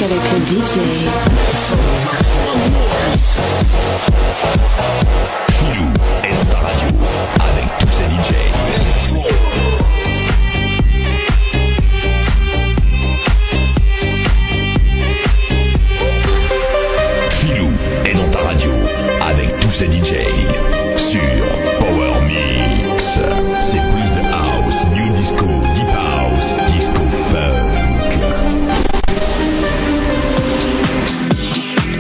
avec le DJ. Filou est dans ta radio avec tous ses DJ. Filou est dans ta radio avec tous ses DJ sur Power Mix. C'est plus de house, new disco, deep house, disco funk.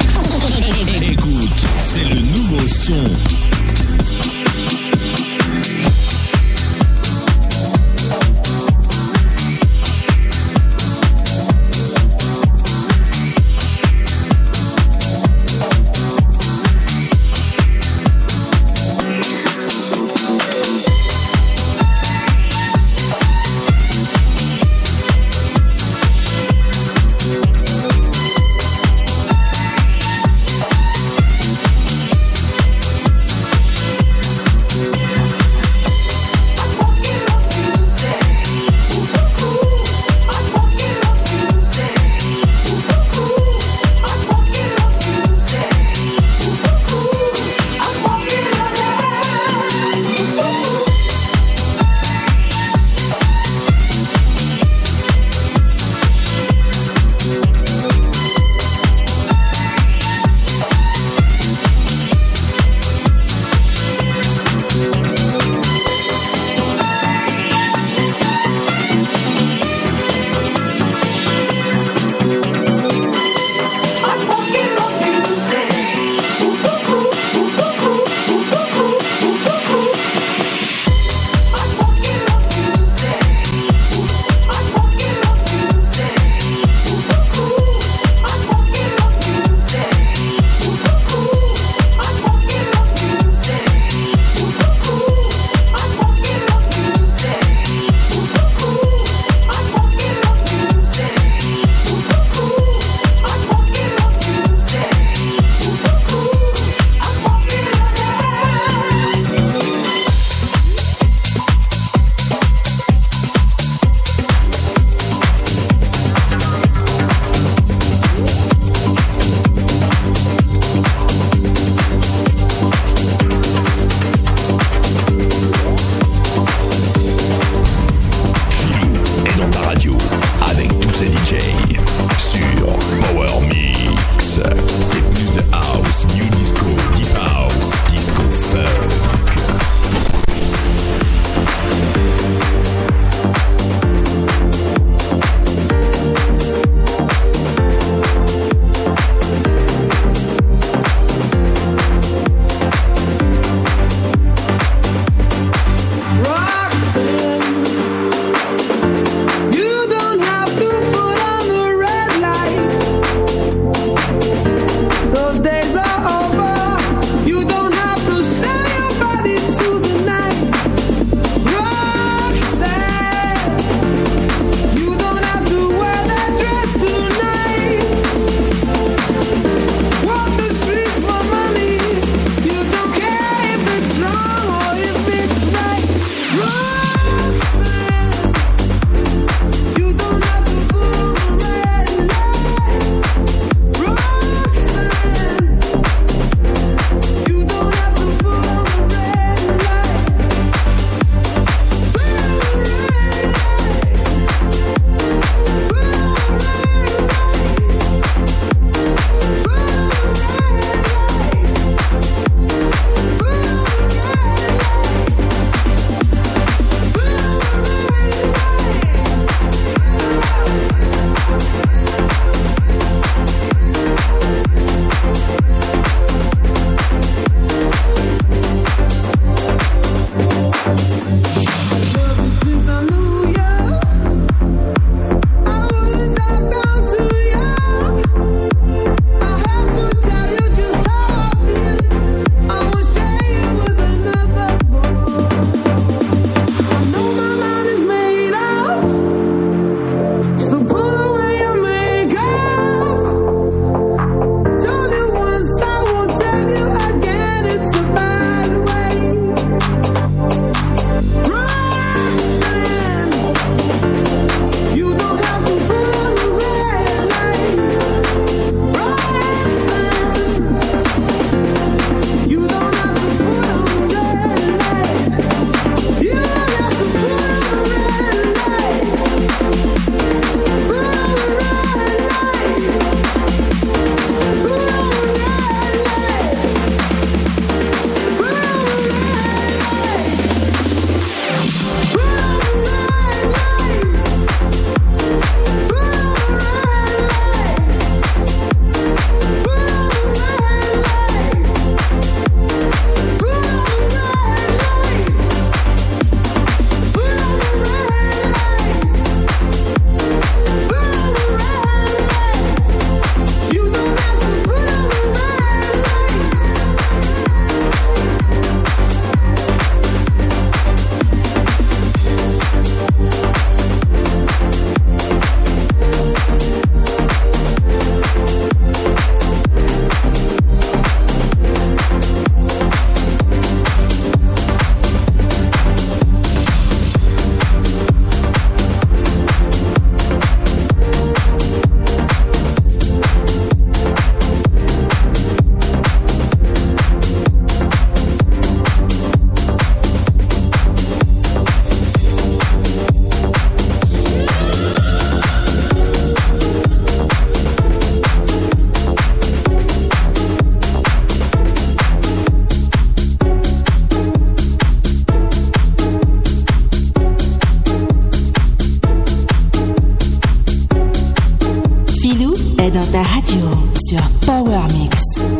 Radio sur Power Mix.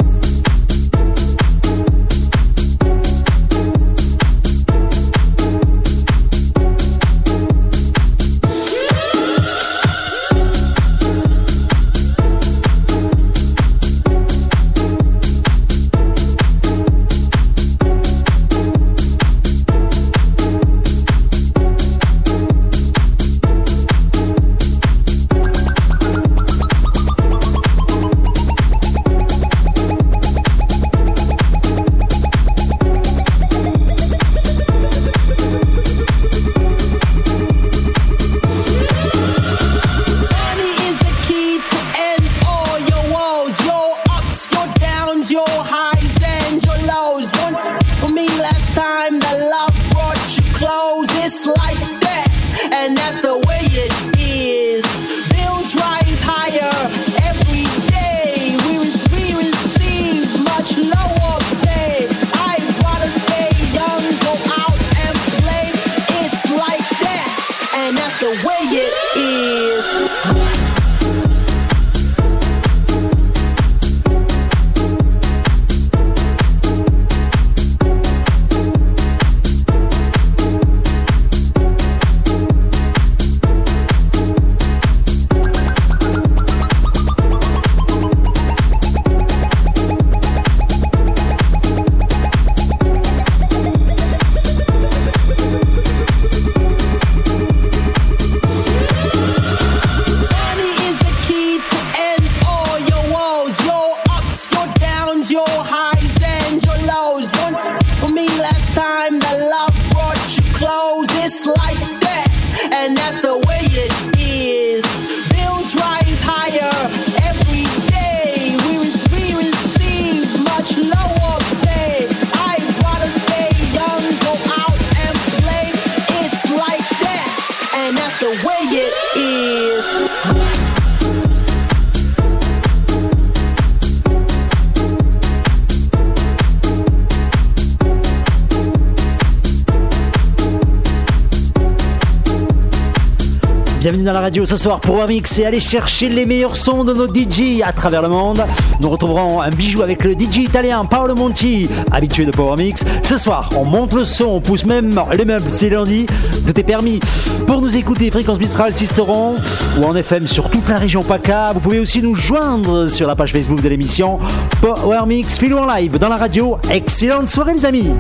Bienvenue dans la radio ce soir pour Mix et aller chercher les meilleurs sons de nos DJ à travers le monde. Nous retrouverons un bijou avec le DJ italien Paolo Monti, habitué de Power Mix. Ce soir, on monte le son, on pousse même les meubles, c'est lundi. Tout est permis. Pour nous écouter, Fréquence Mistral, Sisteron ou en FM sur toute la région PACA. Vous pouvez aussi nous joindre sur la page Facebook de l'émission Power Mix, Philou en live dans la radio. Excellente soirée les amis.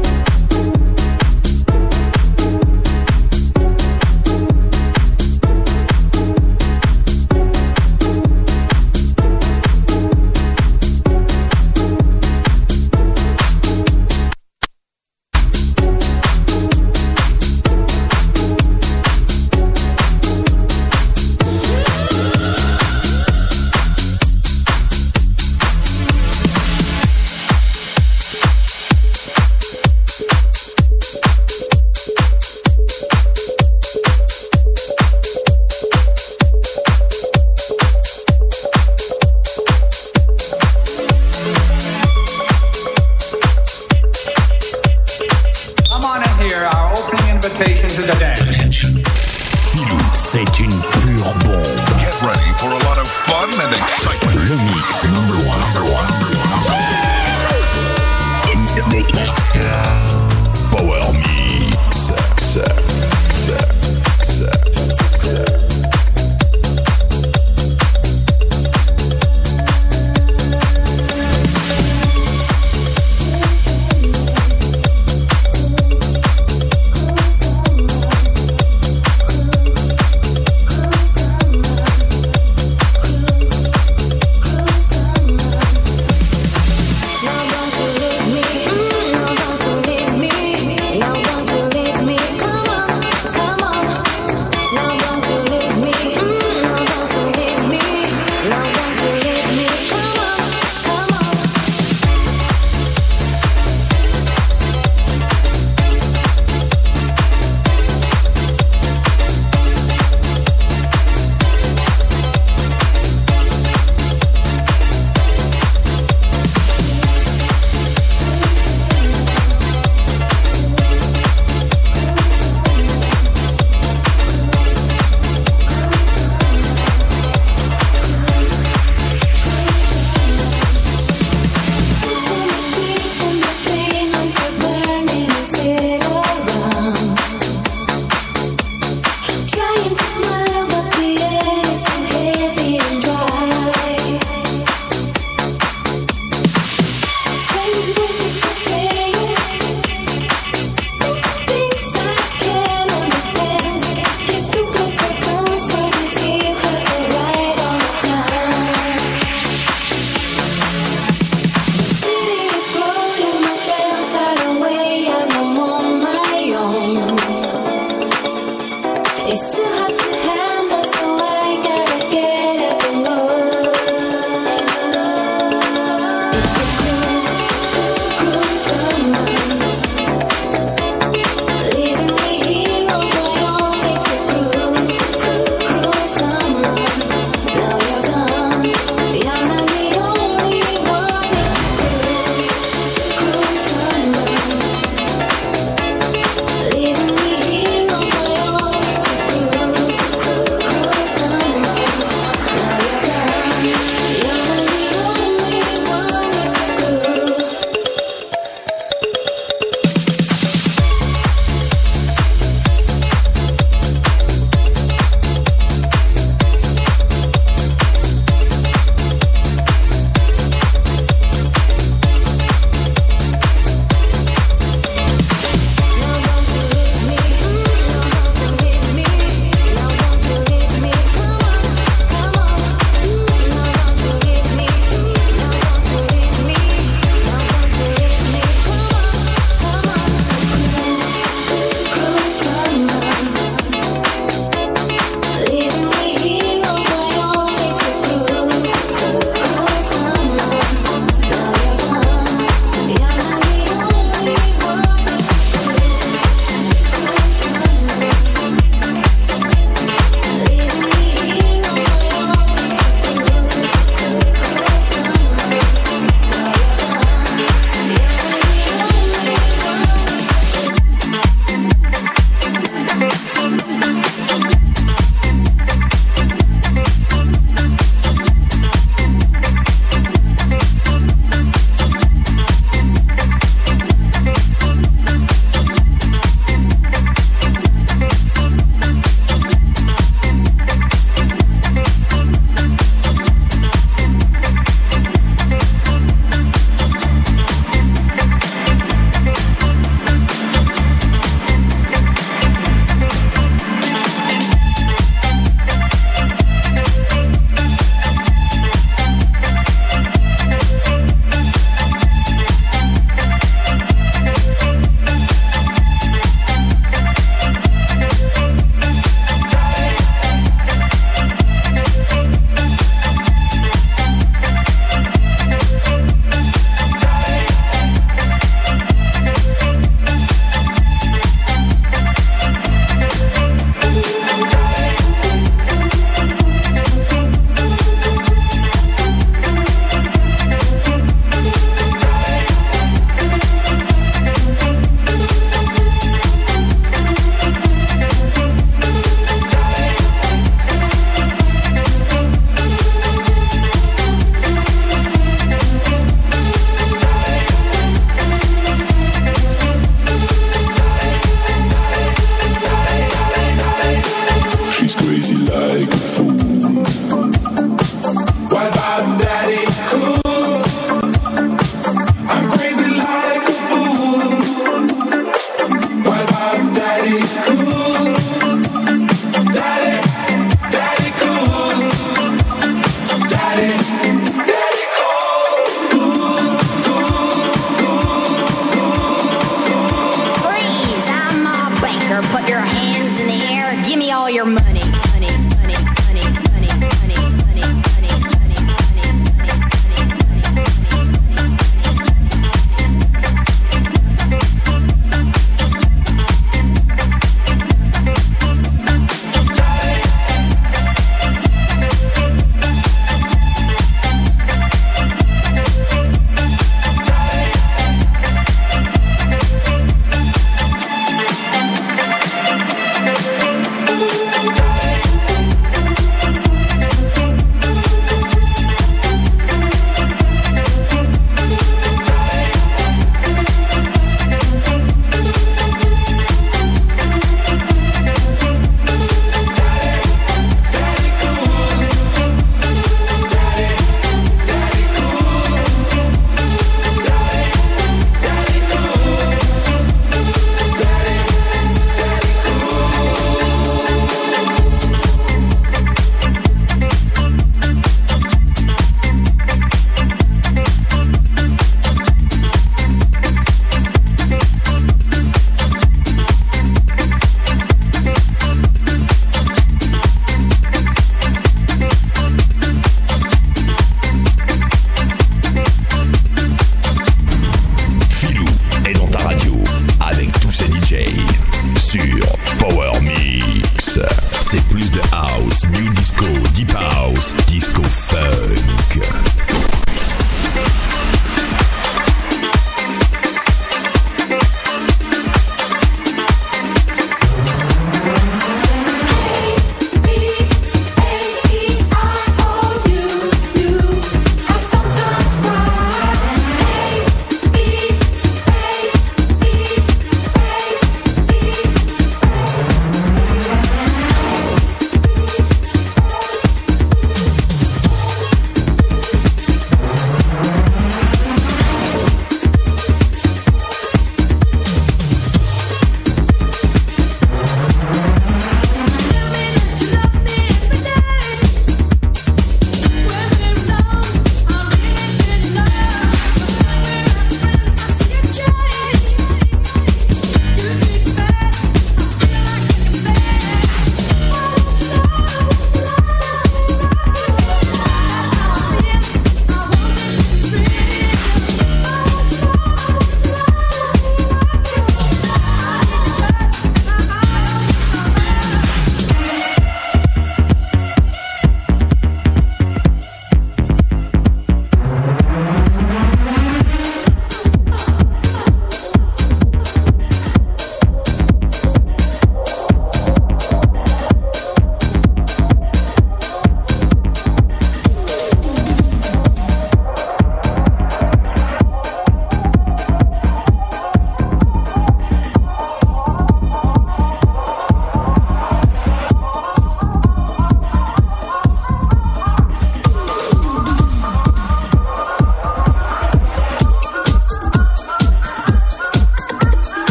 c'est plus de house, new disco, deep house, disco funk.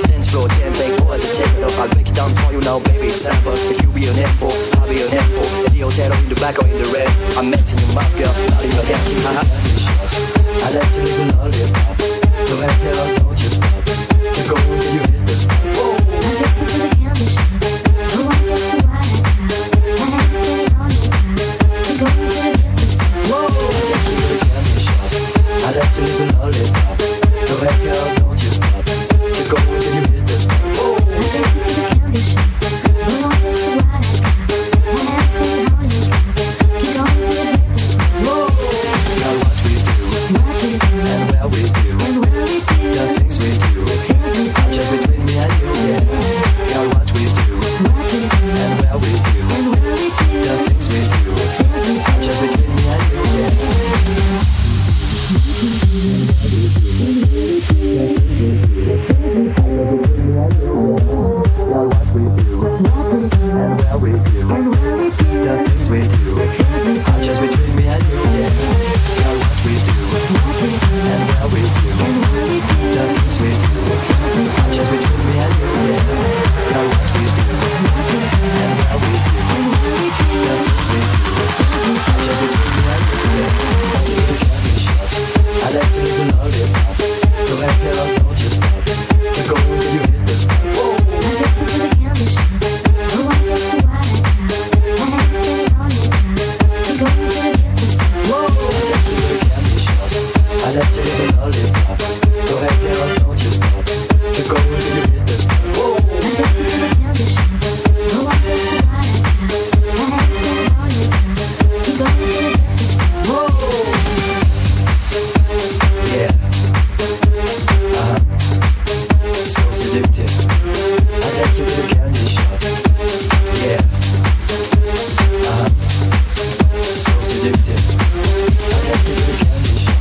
dance floor, damn big boys are taking off. I'll break it down for you now, baby, it's simple. If you be an handful, I'll be an handful. At the hotel or in the back or in the red, I'm meeting you, my girl, not in your empty. I like to live a lollipop. Go ahead, girl, don't you stop. Keep going till you hit the spot. Whoa. I take you to the candy shop. No one gets to what I got. My hands stay on your back. Keep going till you hit the spot. Whoa. I take you to the candy shop. I like to live a lollipop. Go ahead, girl, don't you stop. Keep going till you hit the spot. Whoa. I take you to the candy shop. No one gets to what I got. My hands stay on your back. Keep going till you hit the spot. Whoa. Now what we do, and where we do, the things we do, are just between me and you, yeah. Now what we do, and where we do, the things we do, are just between me and you, yeah. Now what we do, and where we do, the things we do, are just between me and you, yeah. Now what we do, and where we do, the things we do, are just between me and you, yeah. Now what we do, and where we do, the things we do, are just between me and you, yeah. Only the candy shop. I like to live a lollipop. Go ahead, girl, don't you stop. Keep going till you hit the spot. Whoa. I take you to the candy shop. No one gets to what I got. My hands stay on your back. Keep going till you hit the spot. Whoa. I take you to the candy shop. I like to live a lollipop. Go ahead, girl, don't you stop. Keep going till you hit the spot. Whoa. I take you to the candy shop. No one gets to what I got. My hands stay on your back. Keep going till you hit the spot. Whoa. Yeah. So seductive. I take you to the candy shop. Yeah. So seductive. I take you to the candy shop.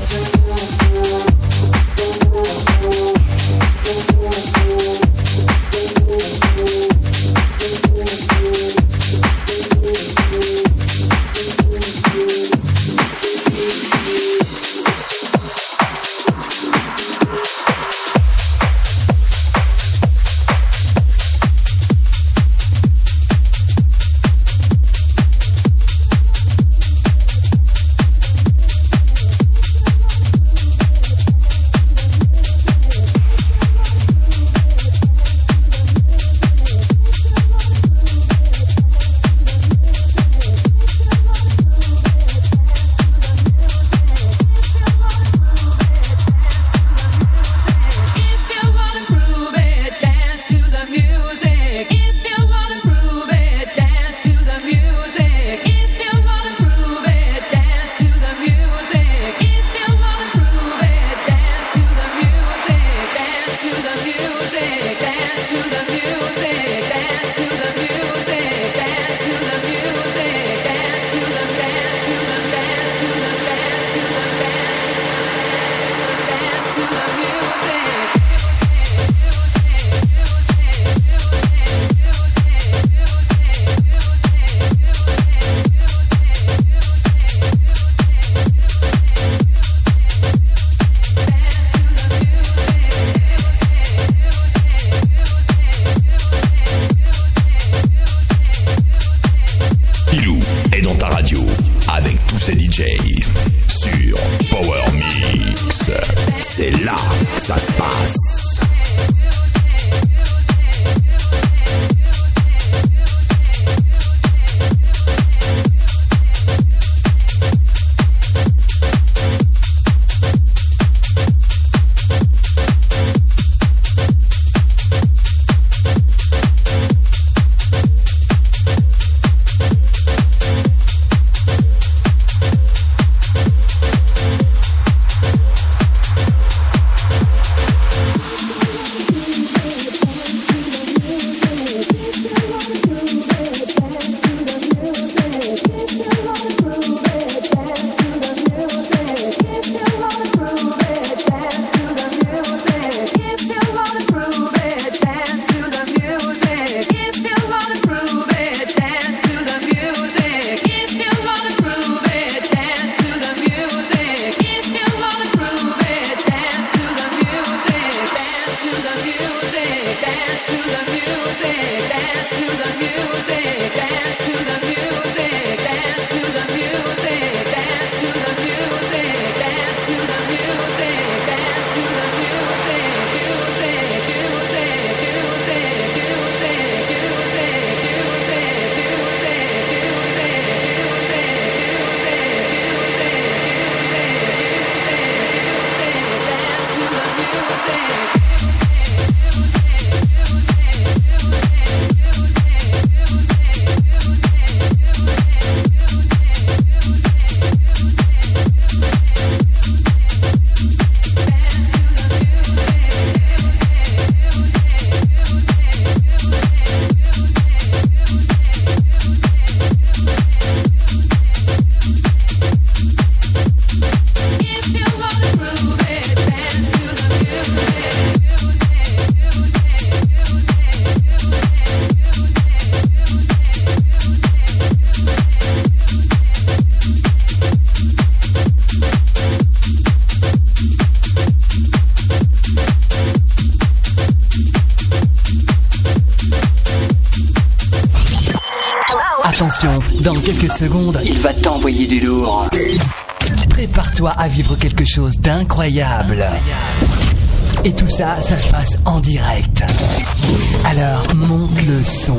Attention, dans quelques secondes, il va t'envoyer du lourd. Prépare-toi à vivre quelque chose d'incroyable. Et tout ça, ça se passe en direct. Alors, monte le son.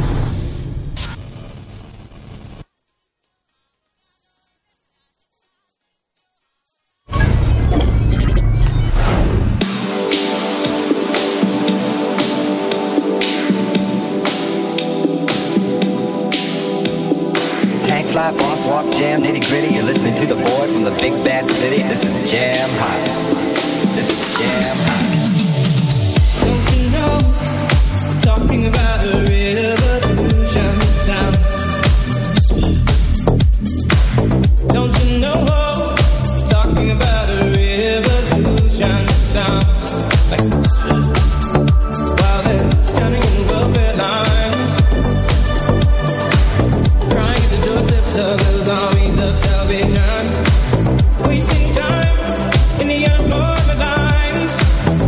Crosswalk jam, nitty gritty. You're listening to the boy from the big bad city. This is Jam High. This is Jam High. Don't you know? Talking about a revolution sounds. Don't you know? Talking about a revolution sounds like this. While they're standing in welfare lines, crying at the doorsteps of those armies of salvation, wasting time in the unemployment lines.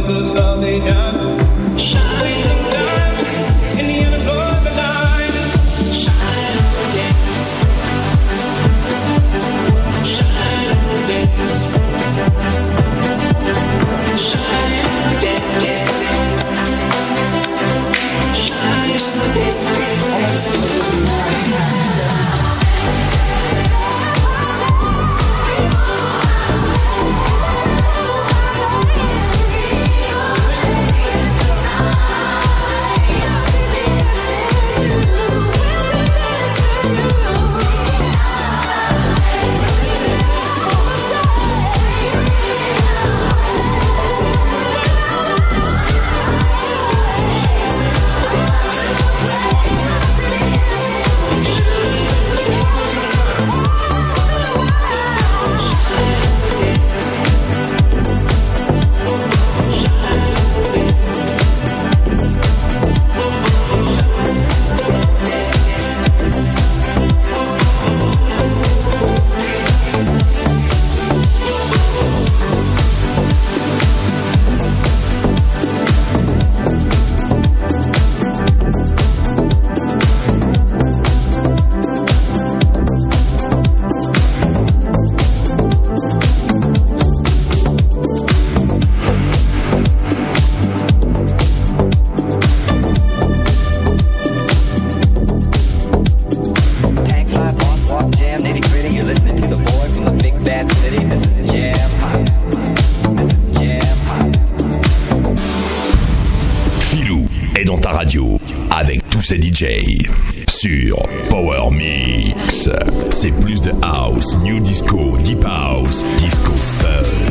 moments of salvation. Wasting time in the unemployment lines. Shine on dance. Shine on dance. Shine on dance. Shine on dance. C'est DJ sur Power Mix. C'est plus de house, new disco, deep house, disco funk.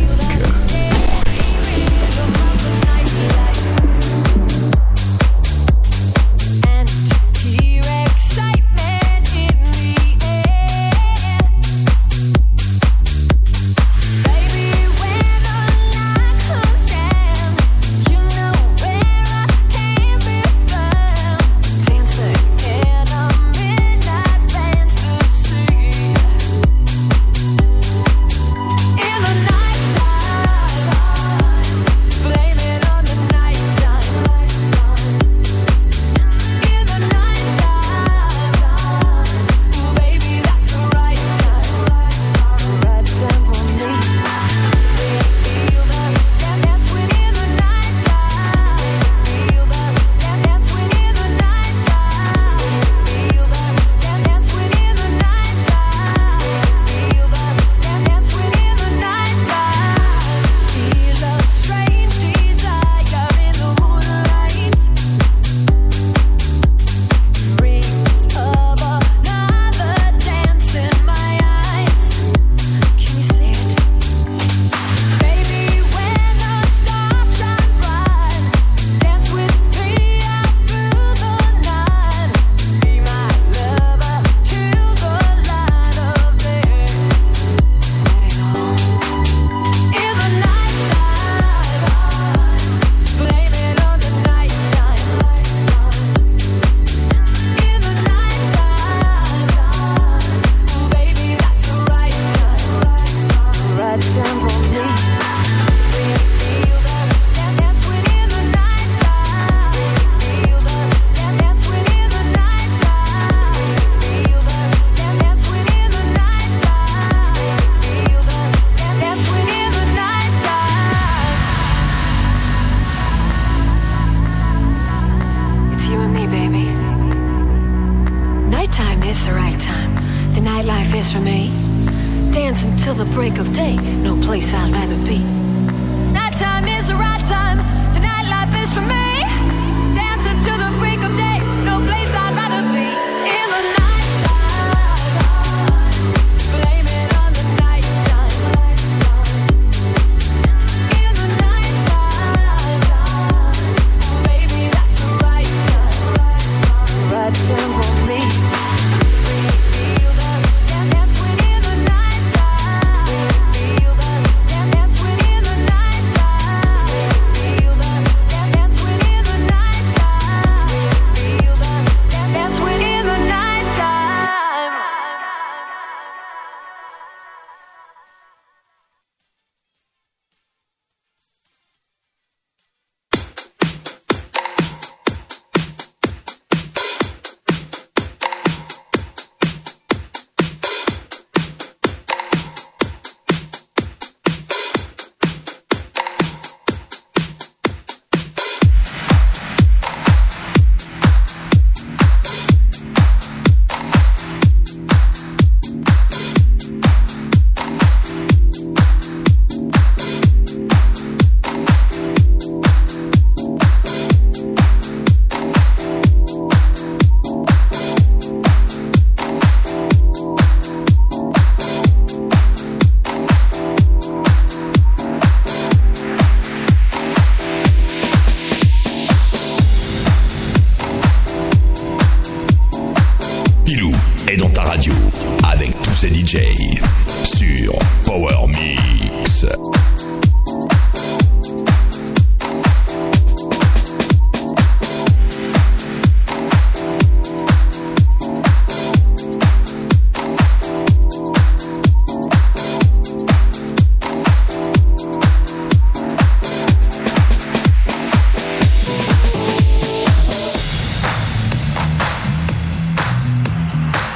est dans ta radio avec tous ces DJ sur Power Mix.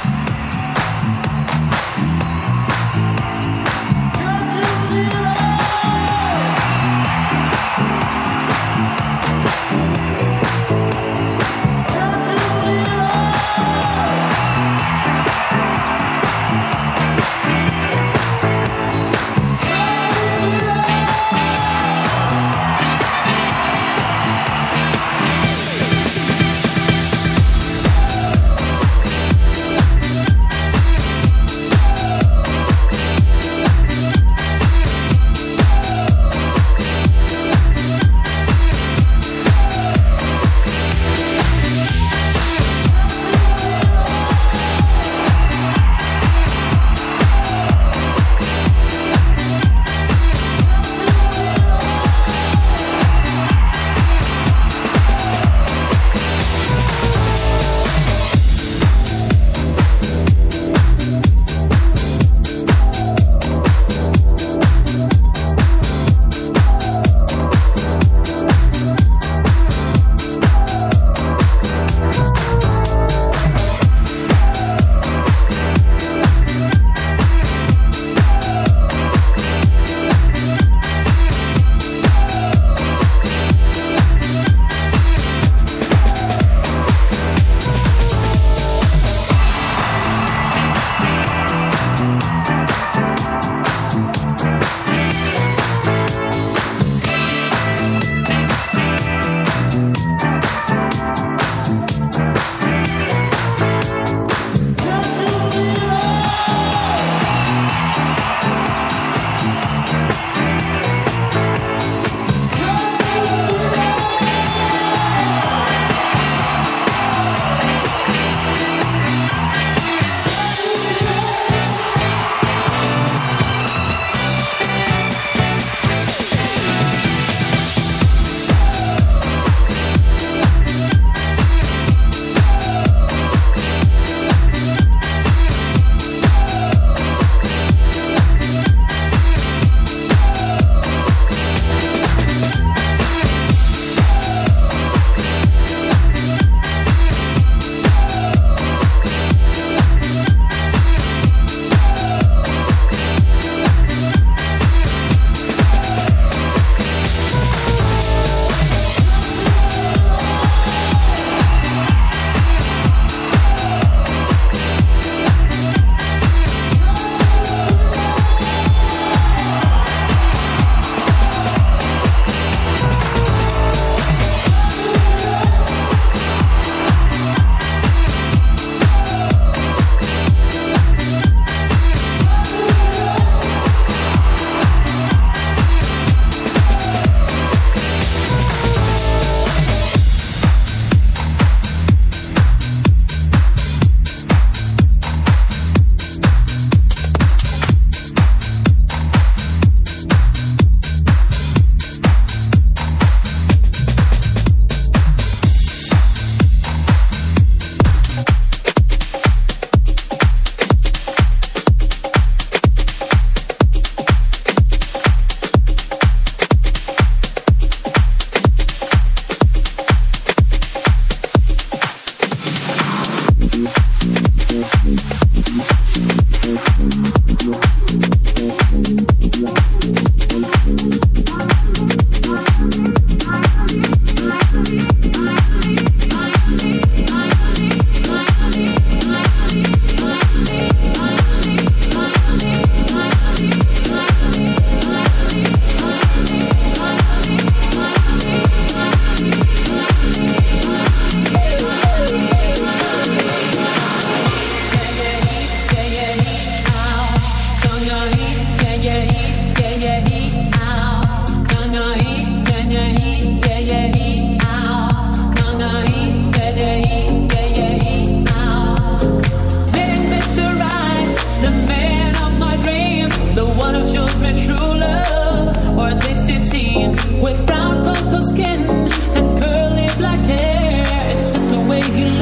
You're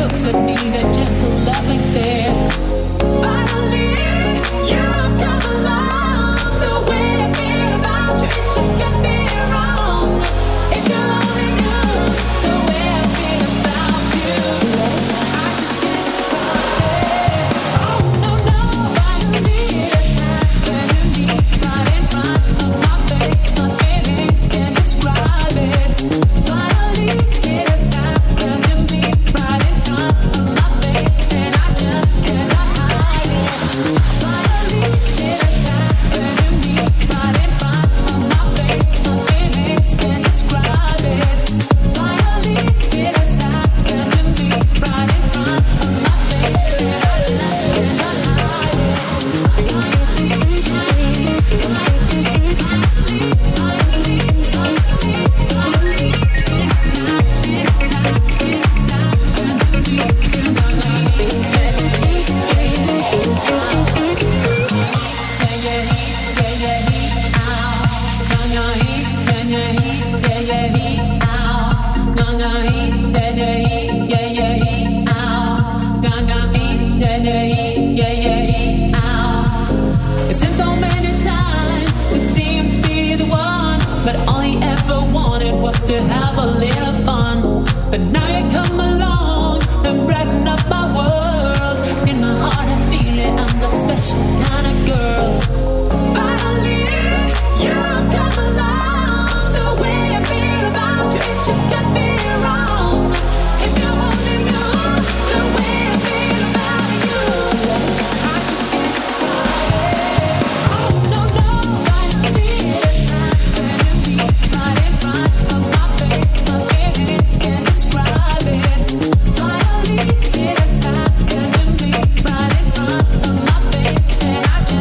looks at me, that gentle loving stare. Finally, you've come along. The way I feel about you, it just can't be wrong. If you only knew the way I feel about you, I just can't describe it. Oh no, no, finally it's happening to me, right in front of my face. My feelings can't describe it. Finally it has happened to me, right in front of my face, and I just cannot hide it. Finally it has happened to me, right in front of my face. My feelings can't describe it. Finally it has happened to me, right in front of my face, and I just cannot hide it. It's been so many times we seemed to be the one, but all he ever wanted was to have a little fun. But now you come along and brighten up my world. In my heart I feel it, I'm that special kind of girl. Finally, you've come along. The way I feel about you, it just can't be wrong. If you only knew the way I feel about you, I just can't describe it. Oh no, no, finally it's happened to me, right in front of my face. My feelings can't describe it. Finally it has happened to me, right in front of my face, and I just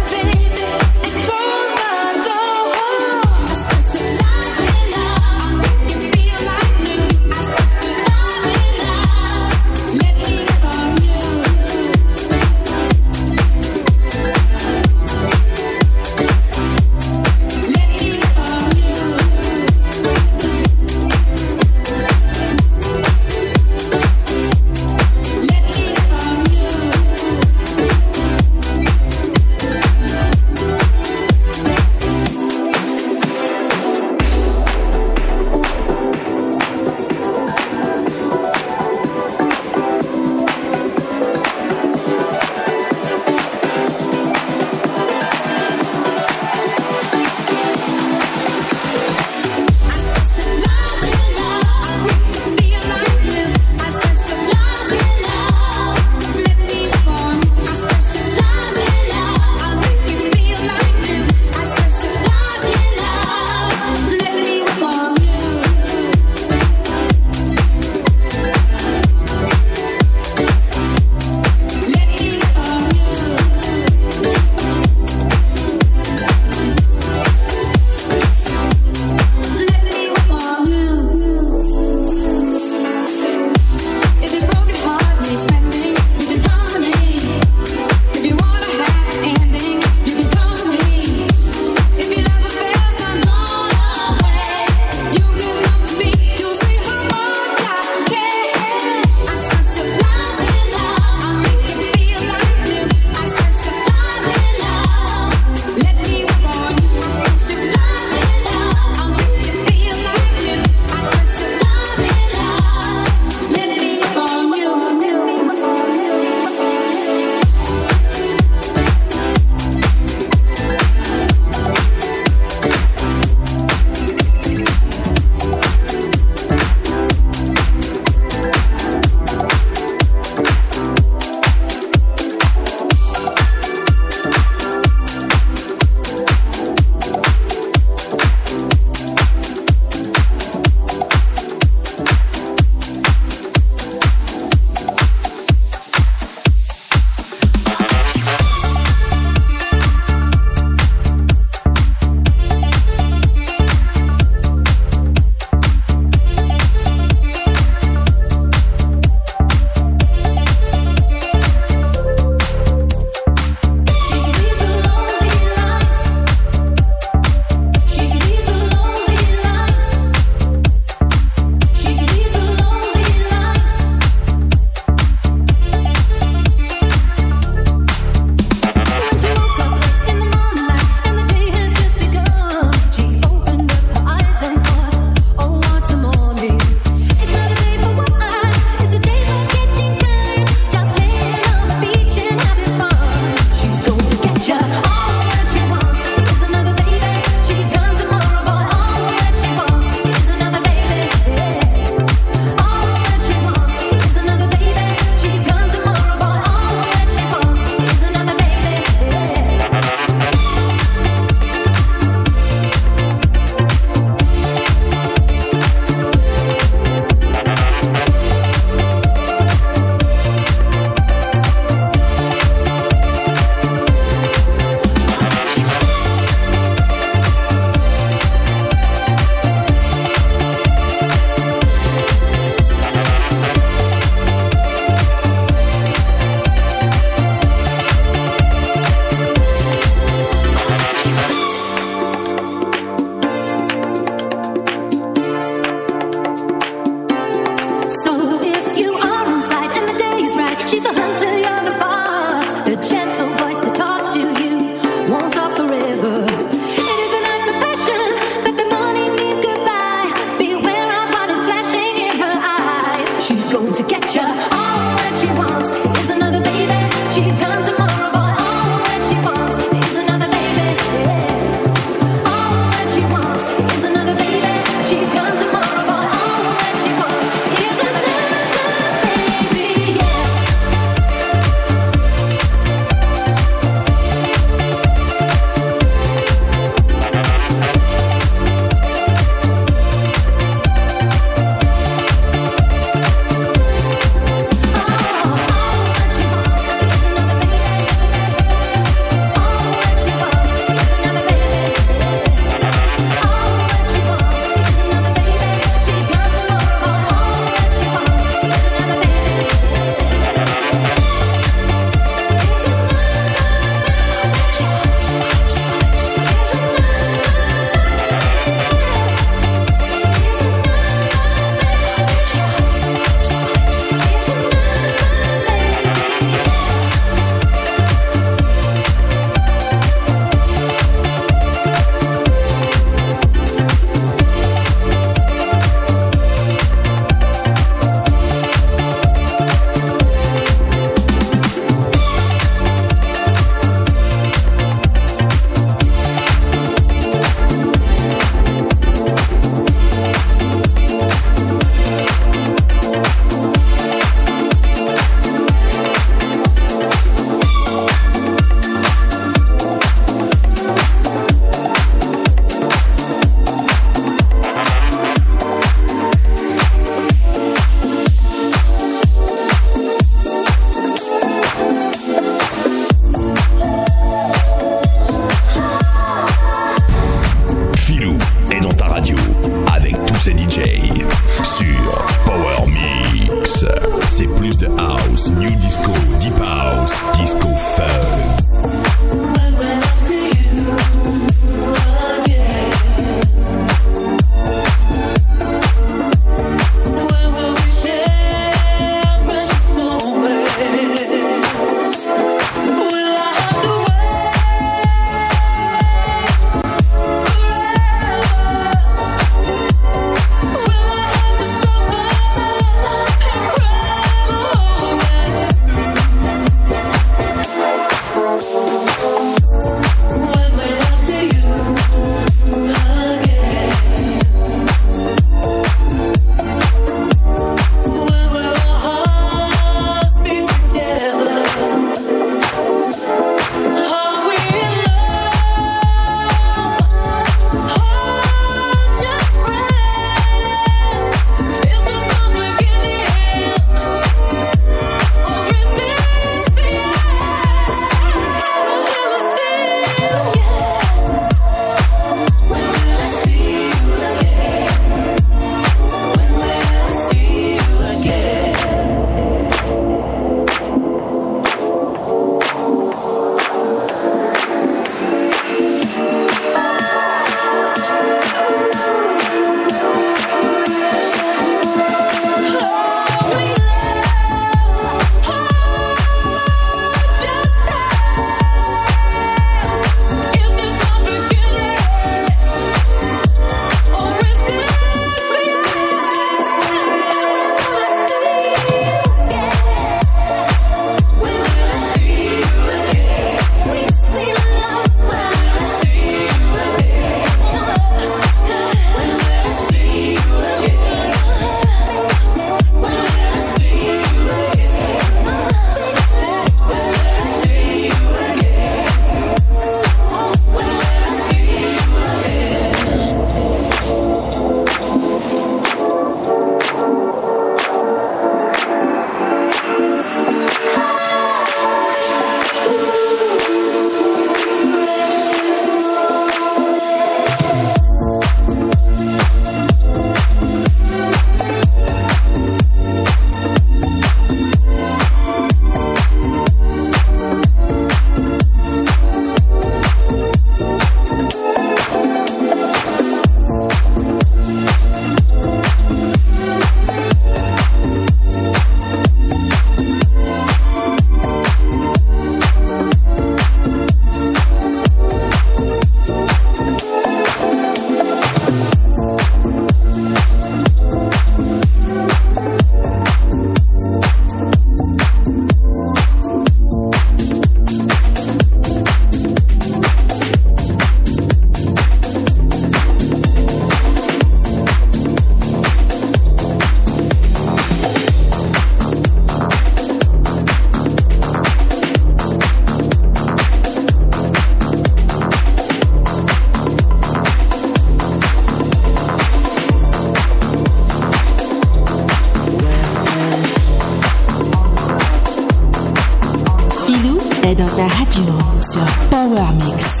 sur Power Mix.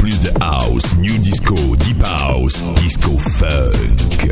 plus de house, new disco, deep house, disco funk.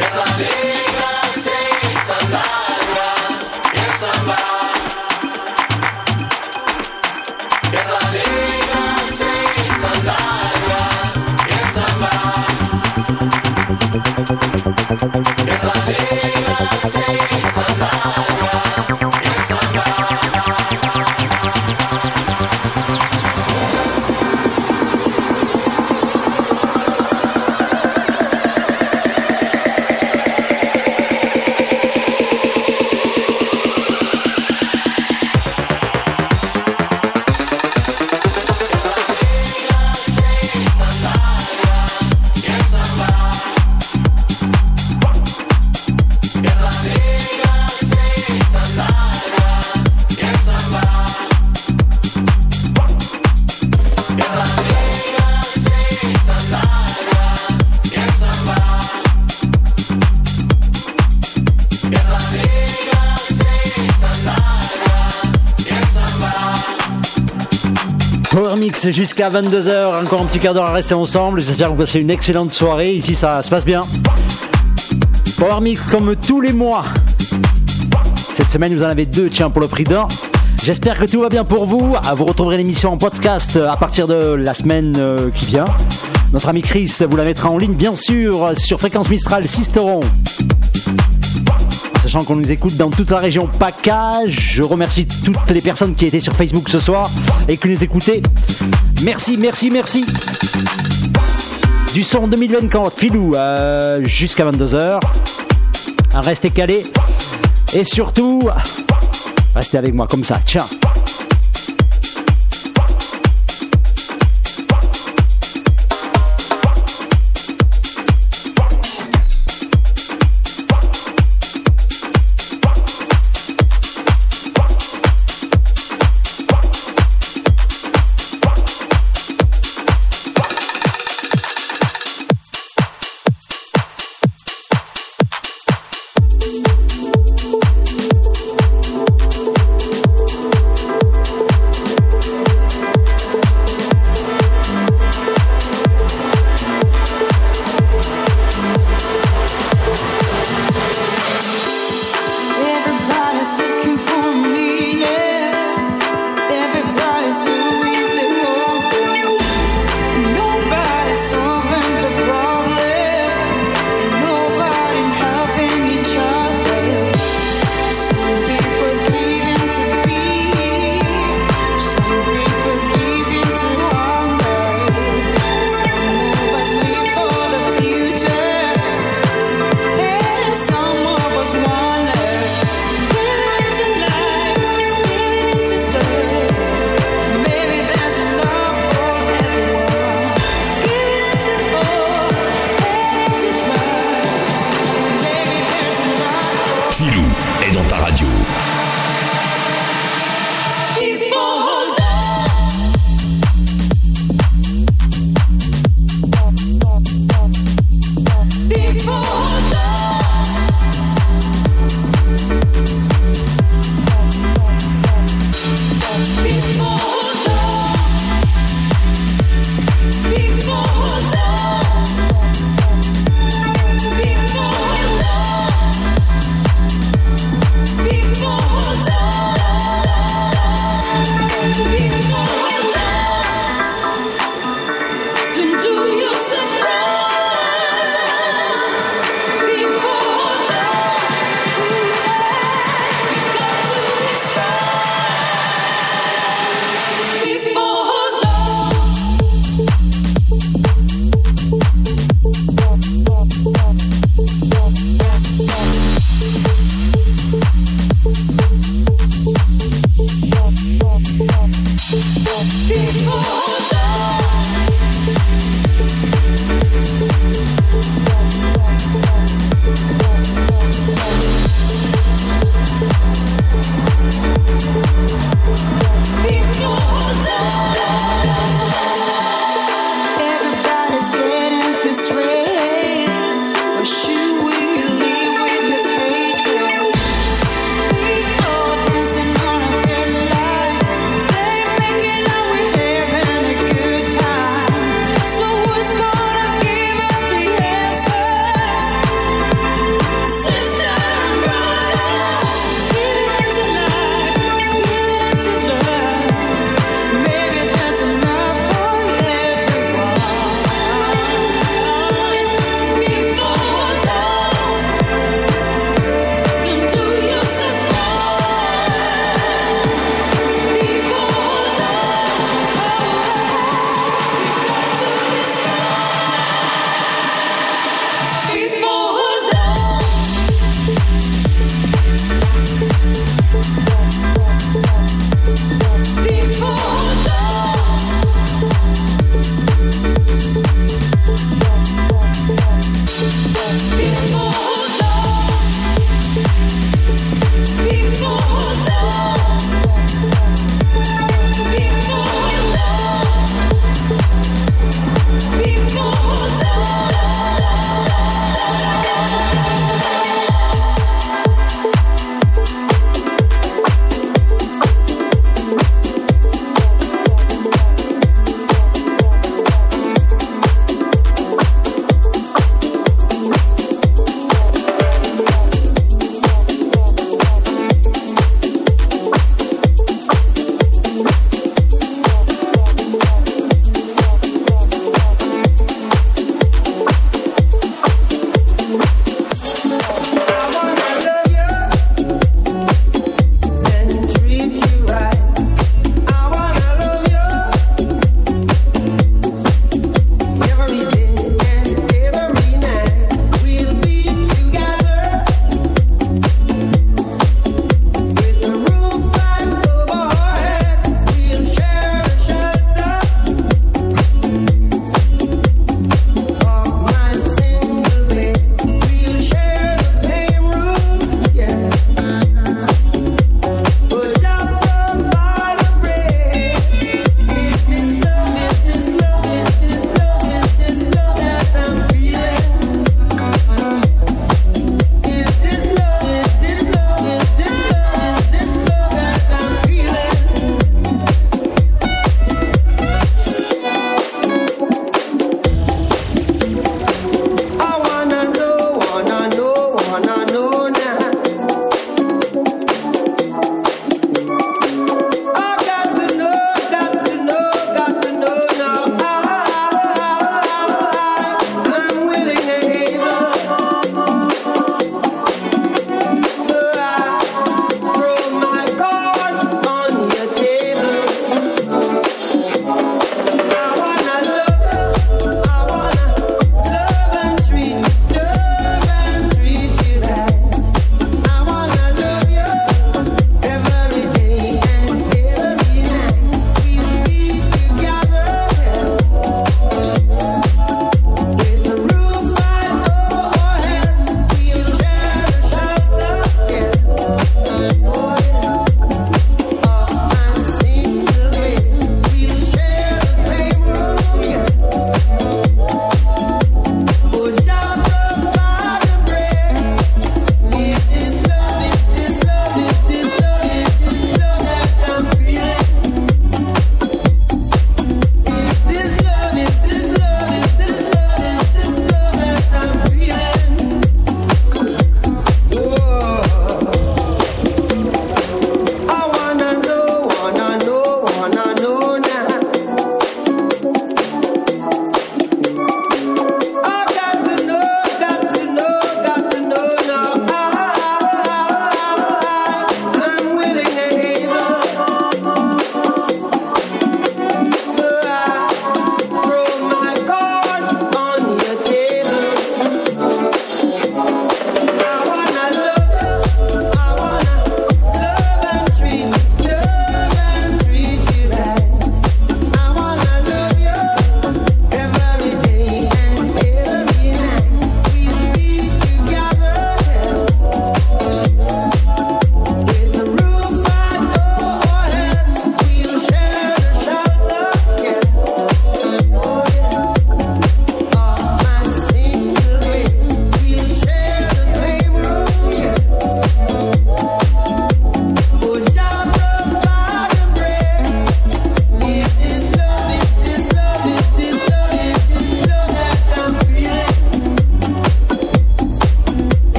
Power Mix jusqu'à 22h, encore un petit quart d'heure à rester ensemble. J'espère que vous passez une excellente soirée. Ici, ça se passe bien. Power Mix comme tous les mois. Cette semaine, vous en avez 2, tiens, pour le prix d'un. J'espère que tout va bien pour vous. Vous retrouverez l'émission en podcast à partir de la semaine qui vient. Notre ami Chris vous la mettra en ligne, bien sûr, sur Fréquence Mistral Sisteron. Sachant qu'on nous écoute dans toute la région PACA, je remercie toutes les personnes qui étaient sur Facebook ce soir et qui nous écoutaient. Merci, merci, merci. Du son 2024, filou, jusqu'à 22h. Restez calés. Et surtout, restez avec moi comme ça, tiens. Before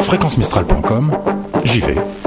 fréquencemestrale.com, j'y vais.